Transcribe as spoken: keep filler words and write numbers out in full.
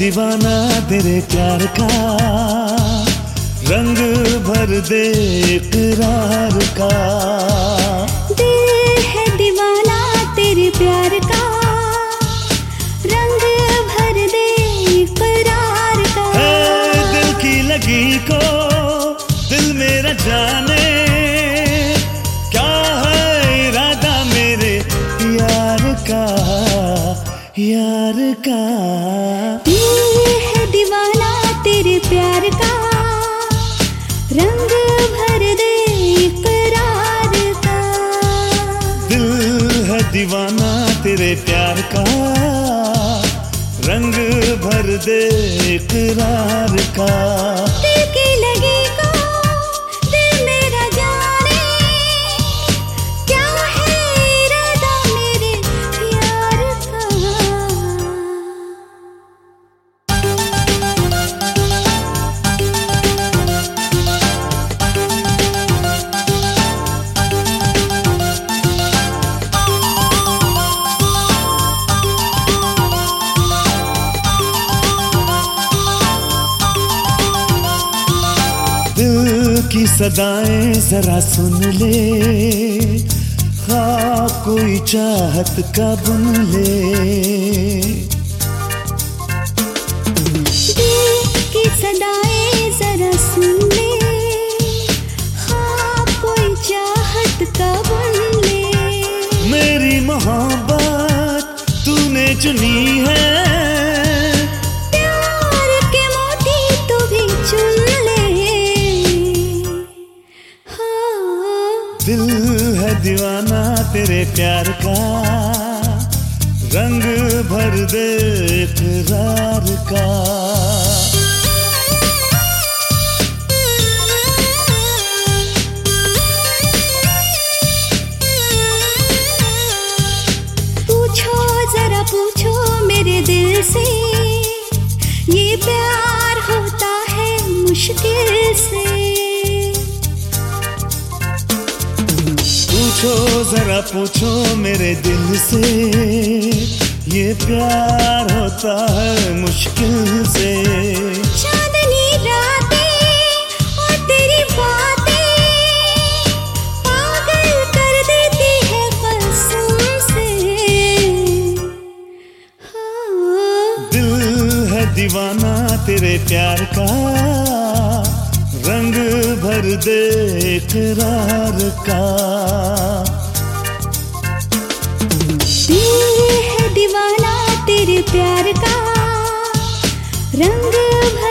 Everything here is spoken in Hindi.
दीवाना तेरे प्यार का, रंग भर दे इकरार का। दिल है दीवाना तेरे प्यार का, रंग भर दे इकरार का। है दिल की लगी को दिल मेरा जाने, क्या है इरादा मेरे यार का, यार का। दिल है दीवाना तेरे प्यार का, रंग भर दे इकरार का। दिल है दीवाना तेरे प्यार का, रंग भर दे इकरार का। दिल की लगी को दिल मेरा जाने, क्या है इरादा मेरे यार का। दिल की सदाएं जरा सुन ले, ख्वाब कोई चाहत का बुन ले। दिल की सदाएं जरा सुन ले, ख्वाब कोई चाहत का बुन ले। मेरी मोहब्बत तूने चुनी है, दिल है दीवाना तेरे प्यार का, रंग भर दे इकरार का। पूछो जरा पूछो मेरे दिल से, ये प्यार होता है मुश्किल से। पूछो जरा पूछो मेरे दिल से, ये प्यार होता है मुश्किल से। चांदनी रातें और तेरी बातें पागल कर देती है कसम से। हाँ। दिल है दीवाना तेरे प्यार का, रंग भर दे इकरार का। दिल है दीवाना तेरे प्यार का, रंग